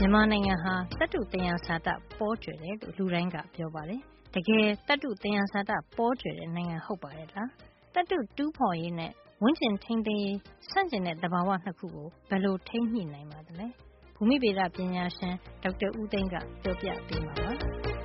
မြန်မာနိုင်ငံဟာသတ္တုသယံဇာတပေါကြွယ်တယ်လို့လူတိုင်းကပြောပါတယ်။တကယ်သတ္တုသယံဇာတပေါကြွယ်တဲ့နိုင်ငံဟုတ်ပါရဲ့လား။သတ္တုတူးဖေါ်ရေးနဲ့ဝန်းကျင်ထိန်းသိမ်းရေးဆန့်ကျင်တဲ့သဘာဝနှစ်ခုကိုဘယ်လိုထိန်းညှိနိုင်ပါသလဲ။ဘူမိဗေဒပညာရှင်ဒေါက်တာဦးသိန်းကပြောပြပေးမှာပါ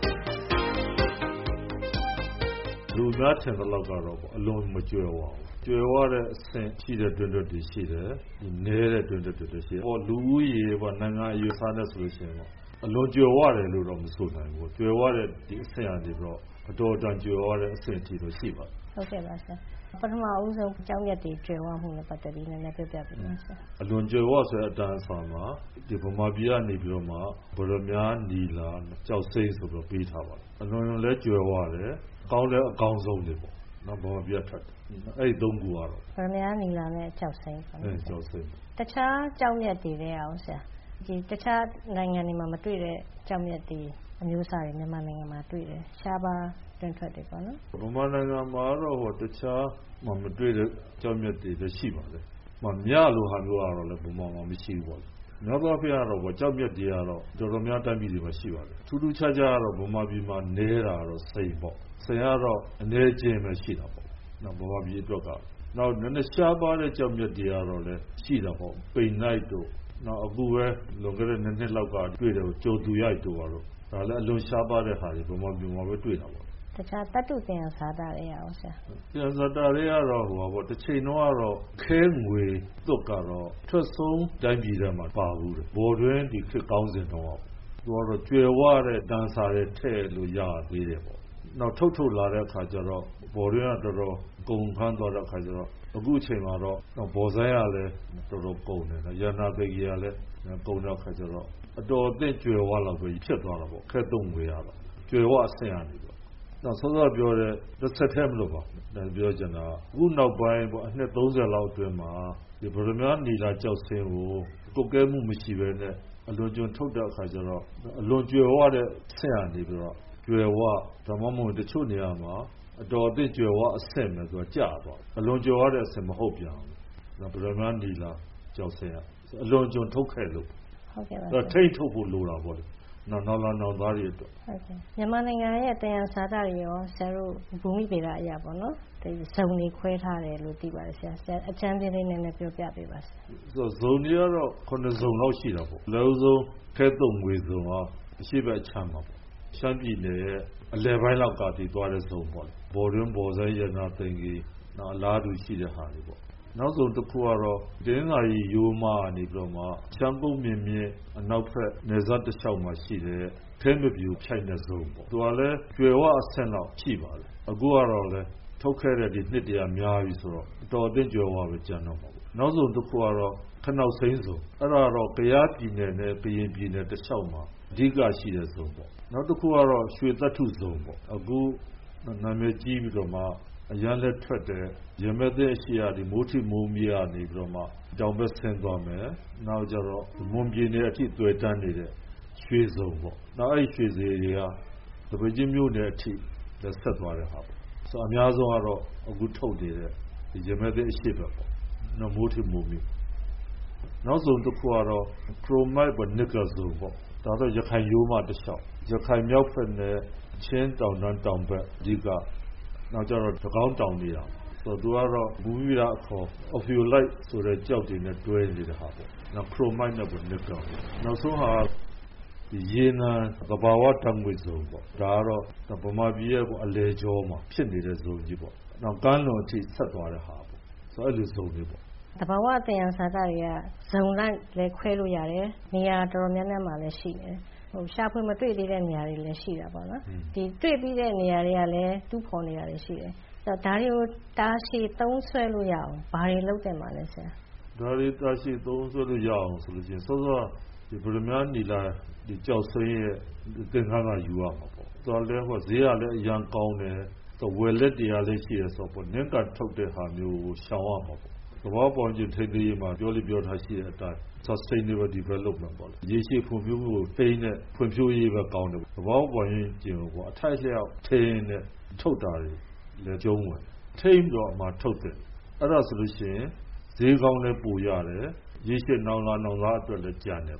။လူများထင်သလောက်ကတော့အလွန်မကြွယ်ဝဘူး။ကြွယ်ဝတဲ့အဆင့်ရှိတဲ့တွင်တွင်တွေရှိတယ်။နည်းတဲ့တွင်တွင်တွေရှိတယ်။လူဦးရေနိုင်ငံအယူအဆနဲ့ဆိုလို့ရှိရင်အလွန်ကြွယ်ဝတယ်လို့တော့မဆိုနိုင်ဘူး။ကြွယ်ဝတဲ့ဒီအဆင့်အနေပြီးတော့အတော်တန်ကြွယ်ဝတဲ့အဆင့်အထိတော့ရှိပါတယ်။ဟုတ်ကဲ့ပါဆရာ။ပထမဦးဆုံးကျောင်းမြတ်တွေကြွယ်ဝမှုနဲ့ပတ်သက်ပြီးနည်းနည်းပြောပြပေးပါဆရာ။အလွန်ကြွယ်ဝဆိုတဲ့အတန်းအဆမှာဒီဗမာပြည်ကနေပြီးတော့မှဗရမ ्या နီလာကြောက်စိမ့်ဆိုတော့ပေးထားပါတယ်။အလွန်လည်းကြွယ်ဝတယ်။ကောင်းလည်းအကောင်းဆုံးတွေပေါ့။ဗမာပြည်ထွက်တယ်။အဲ့ဒီသုံးခုကတော့ဗရမ ्या နီလာနဲ့ကြောက်စိမ့်ပေါ့နော်။ကြောက်စိမ့်တခြားကျောက်မြတ်တွေလည်းအောင်ဆရာဒီတခြားနိုင်ငံတွေမှာမတွေ့တဲ့ကျောက်မြတ်တွေအမျိုးအစားတွေမြန်မာနိုင်ငံမှာတွေ့တယ်ရှားပါတွင်ထွက်တယ်ပေါ့နော်ဗမာနိုင်ငံမှာတော့တခြားမတွေ့တဲ့ကျောက်မြတ်တွေလည်းရှိပါတယ်မြလိုဟာမျိုးကတော့လည်းဗမာမှာမရှိဘူးပေါ့များသောအားဖြင့်ကတော့ကျောက်မြတ်တွေကတော့တော်တော်များတိုင်းပြည်တွေမှာရှိပါတယ်ထူးထူးခြားခြားကတော့ဗမာပြည်မှာနေတာတော့စိန်ပေါ့စိန်ကတော့အနေချင်းပဲရှိတာပေါ့ဗမာပြည်အတွက်ကနောက်နည်းနည်းရှားပါတဲ့ကျောက်မြတ်တွေကတော့လည်းရှိတာပေါ့ပိန်နိုင်တို့နောက်အခုပဲလွန်ခဲ့တဲ့နှစ်လောက်ကတွေ့တယ်ကြိုသူရိုက်တို့ကတော့ဒါလည်းအလွန်ရှားပါတဲ့ဟာတွေဗမာပြည်မှာပဲတွေ့တာပေါ့တခြားတတ္တုသယံဇာတတွေရအောင်ဆရာသယံဇာတတွေကတော့တစ်ချိန်တော့ကတော့ခဲငွေသွတ်ကတော့ထွက်ဆုံးတိုင်းပြည်ထဲမှာပါဘူးတယ်ဘော်တွင်ဒီခေတ်ကောင်းစဉ်တော့သူကတော့ကျွယ်ဝတဲ့တန်စာတွေထည့်လို့ရသေးတယ်ပေါ့နောက်ထုတ်လာတဲ့အခါကျတော့ဘော်တွင်ကတော်တော်ကုန်ခန်းသွားတဲ့အခါကျတော့အခုအချိန်မှာတော့ဘော်ဆိုင်ကလည်းတော်တော်ကုန်တယ်ရနာသိကြီးကလည်းကုန်တဲ့အခါကျတော့အတော်အသင့်ကျွယ်ဝလောက်ပဲဖြစ်သွားတာပေါ့ခဲသုံးငွေရတော့ကျွယ်ဝအဆင့်ရတယ်ပေါ့နောက်စောစောပြောတဲ့တစ်ဆက်တည်းမလို့ပါပြောချင်တာအခုနောက်ပိုင်းပေါ့အနှစ်30လောက်အတွင်းမှာဒီဗရမ ्या နီလာကြောက်စင်းကိုကုတ်ကဲမှုမရှိဘဲနဲ့အလွန်ကျွံထုတ်တဲ့အခါကျတော့အလွန်ကျွယ်ဝတဲ့ဆင့်ရနေပြီးတော့ကျွယ်ဝဓမ္မမို့တချို့နေရာမှာအတော်အသင့်ကျွယ်ဝအဆင့်ပဲဆိုတော့ကြာသွားအလွန်ကျွယ်ဝတဲ့အဆင့်မဟုတ်ပြန်ဘူးဗရမ ्या နီလာကြောက်စင်းရအလွန်ကျွံထုတ်ခဲ့လို့ဟုတ်ကဲ့ပါထိတ်ထုတ်ဖို့လိုတာပေါ့လေနောက်သားတွေအတွက်ဟုတ်ကဲ့မြန်မာနိုင်ငံရဲ့သယံဇာတတွေရောဆရာတို့ဘူမိဗေဒအရာပေါ့နော်ဒီဇုံတွေခွဲထားတယ်လို့သိပါတယ်ဆရာအကျမ်းပြင်းလေးနဲ့ပြောပြပေးပါဆရာဇုံတွေကတော့9ဇုံလောက်ရှိတာပေါ့လုံးစုံခဲသုံးငွေဇုံကအရှိတ်အချမ်းပါပေါ့ရှမ်းပြည်နယ်ရဲ့အလယ်ပိုင်းလောက်ကတည်သွားတဲ့ဇုံပေါ့ဘော်တွင်ဘော်ဆိုင်ရနာသိင်ကြီးနောက်အလားတူရှိတဲ့ဟာတွေပေါ့နောက်ဆုံးတစ်ခုကတော့တင်းသာရီရိုးမနေပြီးတော့မှချမ်းပုတ်မြင့်အနောက်ဖက်နေဇတ်တစ်လျှောက်မှာရှိတဲ့ခဲမပြူဖြိုက်တဲ့ဇုံပေါ့သူကလည်းကျွယ်ဝအဆင့်လောက်ရှိပါတယ်အခုကတော့လည်းထုတ်ခဲ့တဲ့ဒီနှစ်တရာများပြီဆိုတော့အတော်အသင့်ကျွယ်ဝပဲကျန်တော့ပါဘူးနောက်ဆုံးတစ်ခုကတော့ခနောက်စိမ့်ဇုံအဲ့ဒါတော့ကယားပြည်နယ်နဲ့ကရင်ပြည်နယ်တစ်လျှောက်မှာအဓိကရှိတဲ့ဇုံပေါ့နောက်တစ်ခုကတော့ရွှေသတ္ထုဇုံပေါ့အခုနာမည်ကြီးပြီးတော့မှအရန်လက်ထွက်တဲ့ရမသက်အရှိရဒီမိုးထိမိုးမီးကနေပြီးတော့မှတောင်ဘက်ဆင်းသွားမယ်နောက်ကျတော့မွန်ပြည်နယ်အထိတွေ့တန်းနေတဲ့ရွှေစုံပေါ့နောက်အဲ့ရွှေစေတွေကတပည့်ချင်းမျိုးနယ်အထိဆက်သွားတဲ့ဟာပေါ့ဆိုအများဆုံးကတော့အခုထုတ်နေတဲ့ဒီရမသက်အရှိပဲပေါ့နောက်မိုးထိမိုးမီးနောက်ဆုံးတစ်ခုကတော့ခရိုမိုက်ပေါ့နစ်ကယ်စုံပေါ့ဒါဆိုရခိုင်ရိုးမတစ်လျှောက်ရခိုင်မြောက်ဖက်နဲ့ချင်းတောင်တန်းတောင်ဘက်အဓိကနောက်ကျတော့တကောင်းတောင်နေတာဆိုတော့သူကတော့ဘူမိဗေဒအခေါ် ophiolite ဆိုတဲ့ကြောက်တွေနဲ့တွဲနေတဲ့ဟာပေါ့နောက် chromite နဲ့ပေါ့နစ်ကယ်နောက်ဆုံးဟာဒီရေနံသဘာဝဓာတ်ငွေ့စုံပေါ့ဒါကတော့ဗမာပြည်ရဲ့အလဲကျောမှာဖြစ်နေတဲ့ဇုံကြီးပေါ့နောက်ကမ်းလွန်အထိဆက်သွားတဲ့ဟာပေါ့ဆိုတော့အဲ့လိုဇုံတွေပေါ့သဘာဝသယံဇာတတွေကဇုံလိုက်လည်းခွဲလို့ရတယ်နေရာတော်တော်များများမှာလည်းရှိနေတယ်ရှာဖွေမတွေ့သေးတဲ့နေရာတွေလည်းရှိတာပေါ့နော်ဒီတွေ့ပြီးတဲ့နေရာတွေကလည်းတူးဖော်နေရတယ်ရှိတယ်ဆိုတော့ဒါတွေကိုတာရှည်သုံးဆွဲလို့ရအောင်ဘာတွေလုပ်တင်ပါလဲဆရာဒါတွေတာရှည်သုံးဆွဲလို့ရအောင်ဆိုလို့ရှိရင်စောစောဒီဗရမ ्या နီလာဒီကြောက်စိမ်းရဲ့သင်္ခါရယူရမှာပေါ့ဆိုတော့လည်းဈေးကလည်းအရန်ကောင်းတယ်ဆိုဝယ်လက်တွေကလည်းရှိရဆိုတော့နင်းကထုတ်တဲ့ဟာမျိုးကိုရှောင်ရမှာပေါ့သဘောပေါက်ခြင်းထိန်းသိမ်းရေးမှာပြောထားရှိတဲ့အတိုင်း sustainable development ပေါ့လေရေရှည်ဖွံ့ဖြိုးမှုကိုထိန်းတဲ့ဖွံ့ဖြိုးရေးပဲကောင်းတယ်သဘောပေါက်ခြင်းကိုအထိုက်လျောက်ထိန်းတဲ့ထုတ်တာတွေလည်းကျုံးဝင်ထိန်းတော့မှထုတ်တယ်အဲ့ဒါဆိုလို့ရှိရင်ဈေးကောင်းလည်းပိုရတယ်ရေရှည်နောင်လာအတွက်လည်းကြံတယ်ပေါ့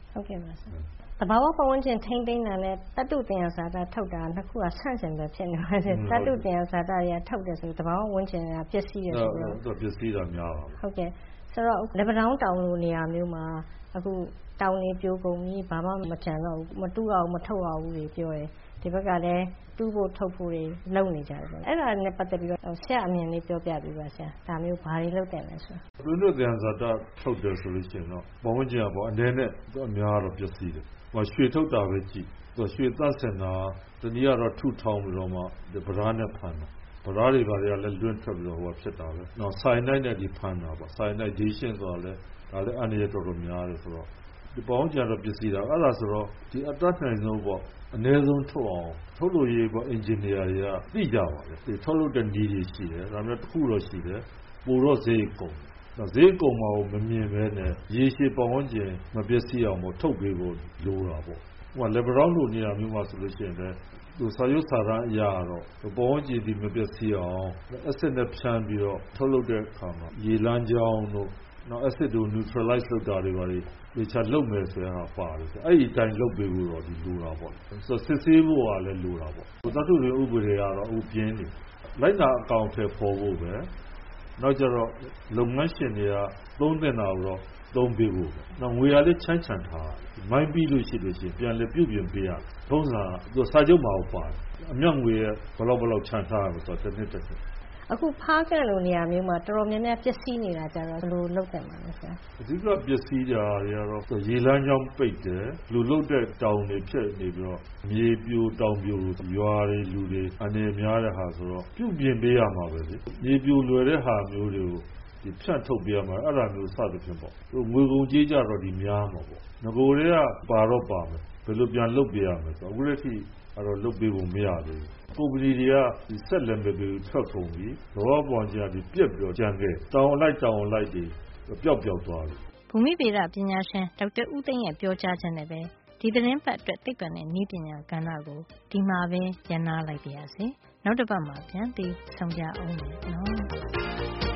ဟုတ်ကဲ့ပါဆရာတဘာဝပတ်ဝန်းကျင်ထိန်းသိမ်းတာနဲ့တတုသင်္ယဇာတထုတ်တာနှစ်ခုကဆန့်ကျင်ပဲဖြစ်နေပါတယ်တတုသင်္ယဇာတတွေကထုတ်တယ်ဆိုတဘာဝဝန်းကျင်ကပျက်စီးရဆိုတော့ပျက်စီးတာများပါဟုတ်ကဲ့ဆိုတော့လက်ပံတောင်းတောင်လိုနေရာမျိုးမှာအခုတောင်နေပြိုကုန်ပြီဘာမှမကြံတော့ဘူးမတူအောင်မထုတ်အောင်ဘူးတွေပြောတယ်ဒီဘက်ကလည်းတူးဖို့ထုတ်ဖို့တွေလုပ်နေကြတယ်ပေါ့အဲ့ဒါနဲ့ပတ်သက်ပြီးတော့ဆရာအမြင်လေးပြောပြပေးပါဆရာဒါမျိုးဘာတွေလုပ်တယ်လဲဆိုတော့လူသင်္ဇာတထုတ်တယ်ဆိုလို့ရှိရင်တော့ဘဝချင်းပေါ့အနေနဲ့အများတော့ပျက်စီးတယ်ရွှေထုတ်တာပဲကြည့်ရွှေသန့်စင်တာတနည်းကတော့ထုထောင်ပြီးတော့မှဗရားနဲ့ဖန်တာဗရားတွေကလည်းလွင့်ထွက်ပြီးတော့ဖြစ်တာပဲနော်ဆိုင်နိုင်နဲ့ဒီဖန်တာပေါ့ဆိုင်နိုင်ဒေးရှင်းဆိုတာလည်းဒါလည်းအန္တရာယ်တော်တော်များတယ်ဆိုတော့ဒီပေါင်းကြတော့ပစ္စည်းတာအဲ့ဒါဆိုတော့ဒီအတတ်နိုင်ဆုံးပေါ့အနည်းဆုံးထုတ်အောင်ထုတ်လို့ရေးပေါ့အင်ဂျင်နီယာတွေကသိကြပါလေဒီထုတ်လို့တဲ့နည်းတွေရှိတယ်ဒါမျိုးတစ်ခုတော့ရှိတယ်ပိုတော့ဈေးကုန်ဈေးကုန်မှာမမြင်ပဲနဲ့ရေရှည်ပေါင်းကျင်မပစ္စည်းအောင်ပေါ့ထုတ်ပေးဖို့လိုတာပေါ့ဟိုလက်ဗရောင်းလိုနေရာမျိုးမှာဆိုလို့ရှိရင်လည်းသူစာရုပ်စာတမ်းအရာတော့ပေါင်းကျင်ဒီမပစ္စည်းအောင်အစစ်နဲ့ဖြန်းပြီးတော့ထုတ်လုပ်တဲ့အခါမှာရေလမ်းကြောင်းတို့နောက် acid ကို neutralize လုပ်တာတွေပါလေဒီချက်လုပ်မယ်ဆိုရင်ဟာပါတယ်အဲ့ဒီအတိုင်းလုပ်ပေးဖို့တော့ဒီလိုတာပေါ့ဆိုစစ်ဆေးဖို့ကလည်းလိုတာပေါ့သတ္တုတွေဥပဒေကတော့ဥပြင်းနေလိုက်တာအကောင့်ထဲပေါ်ဖို့ပဲနောက်ကျတော့လုပ်ငန်းရှင်တွေကသုံးတင်တာတော့သုံးပေးဖို့နောက်ငွေရလေးချမ်းချမ်းထားမိုင်းပြီးလို့ရှိလို့ရှိရင်ပြန်လေပြုတ်ပြင်ပေးရထုံးစံသူစာချုပ်မှာပါတယ်အမြောက်ငွေရဘလောက်ချမ်းထားရဆိုတော့တစ်နှစ်အခုဖားကန့်လိုနေရာမျိုးမှာတော်တော်များများပျက်စီးနေတာကြတော့ဘယ်လိုလုပ်တယ်မှာလဲဆရာအဓိကပျက်စီးတာတွေကတော့ရေလမ်းကြောင်းပိတ်တယ်လူလုတ်တဲ့တောင်တွေဖြစ်နေပြီးတော့မြေပြိုတောင်ပြိုရွာတွေလူတွေအနေများတဲ့ဟာဆိုတော့ပြုတ်ပြင်ပေးရမှာပဲလေမြေပြိုလွယ်တဲ့ဟာမျိုးတွေကိုဒီဖြတ်ထုတ်ပေးရမှာအဲ့ဒါမျိုးစသဖြင့်ပေါ့ငွေကုန်ကြေးကြတော့ဒီများမှာပေါ့ငကိုတွေကပါတော့ပါမယ်ဘယ်လိုပြန်လုပ်ပေးရမလဲဆိုတော့အခုလက်ရှိအဲ့တော့လုပ်ပေးဖို့မရသေးဘူးကုမ္ပဏီတွေကဒီဆက်လက်မဲ့ပြီးထွက်ကုန်ပြီလောပေါ်ကြဒီပြက်ပြီးတော့ကြံခဲ့တောင်လိုက်တွေပျောက်သွားပြီဘူမိဗေဒပညာရှင်ဒေါက်တာဦးသိန်းရဲ့ပြောကြားချက်နဲ့ပဲဒီသတင်းပတ်အတွက်သိပ္ပံနဲ့နည်းပညာကဏ္ဍကိုဒီမှာပဲရန်နာလိုက်ပါရစေနောက်တစ်ပတ်မှာပြန်ပြီးဆုံကြအောင်မယ်နော်